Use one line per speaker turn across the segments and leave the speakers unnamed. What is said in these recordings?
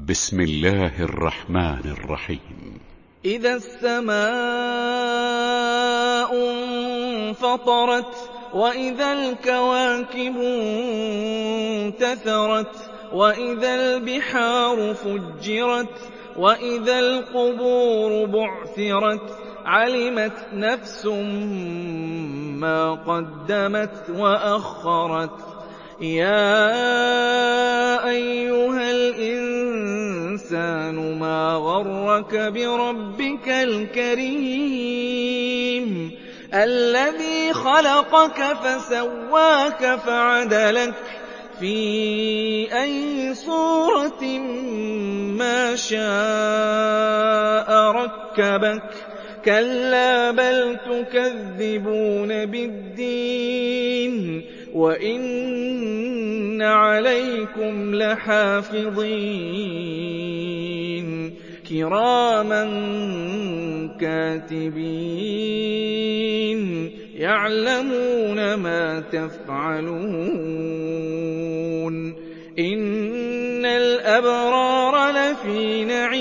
بسم الله الرحمن الرحيم.
إذا السماء انفطرت وإذا الكواكب انتثرت وإذا البحار فجرت وإذا القبور بعثرت علمت نفس ما قدمت وأخرت يا أيها الإنسان ما غرك بربك الكريم الذي خلقك فسواك فعدلك في أي صورة ما شاء ركبك كلا بل تكذبون بالدين وإن عليكم لحافظين كراما كاتبين يعلمون ما تفعلون إن الأبرار لفي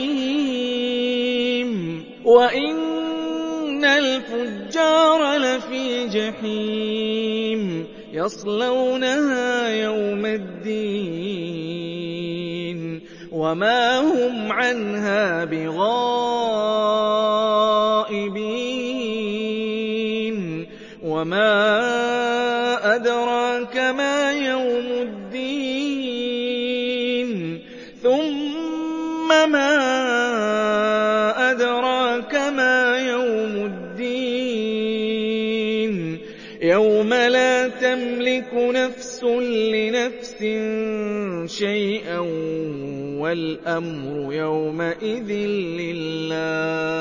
نعيم وإن الفجار لفي جحيم يصلونها يوم الدين وما هم عنها بغائبين وما أدراك ما يوم الدين ثم ما أدراك ما يوم الدين يوم لا تملك نفس لنفس شيئا والأمر يومئذ لله